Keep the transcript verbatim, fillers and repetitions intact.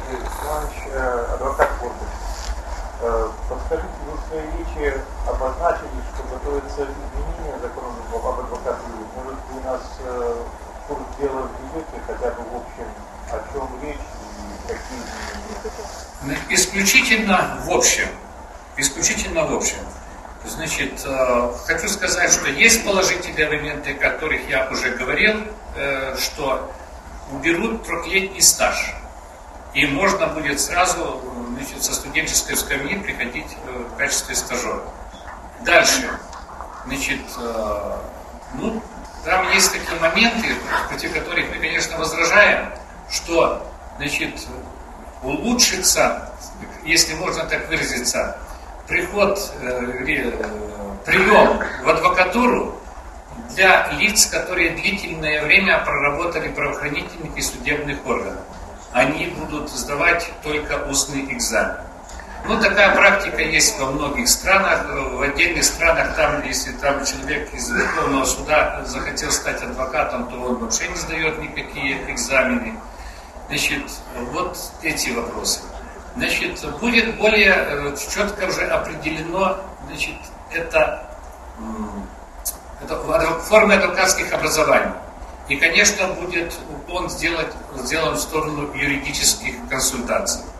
Дмитрий Иванович, адвокат Корпус. Подскажите, вы в своей речи обозначили, что готовится изменение закона об адвокатуре. Может, вы нас в курс дела введете, хотя бы в общем, о чем речь и какие изменения? Исключительно в общем. Исключительно в общем. Значит, хочу сказать, что есть положительные моменты, о которых я уже говорил, что уберут трехлетний стаж. И можно будет сразу, значит, со студенческой скамьи приходить в качестве стажера. Дальше. Значит, ну, там есть такие моменты, против которых мы, конечно, возражаем, что, значит, улучшится, если можно так выразиться, приход, прием в адвокатуру для лиц, которые длительное время проработали в правоохранительных и судебных органах. Они будут сдавать только устный экзамен. Ну, такая практика есть во многих странах. В отдельных странах, там, если там человек из Верховного суда захотел стать адвокатом, то он вообще не сдает никакие экзамены. Значит, вот эти вопросы. Значит, будет более четко уже определено, значит, это, это формы адвокатских образований. И, конечно, будет уклон сделать, сделан в сторону юридических консультаций.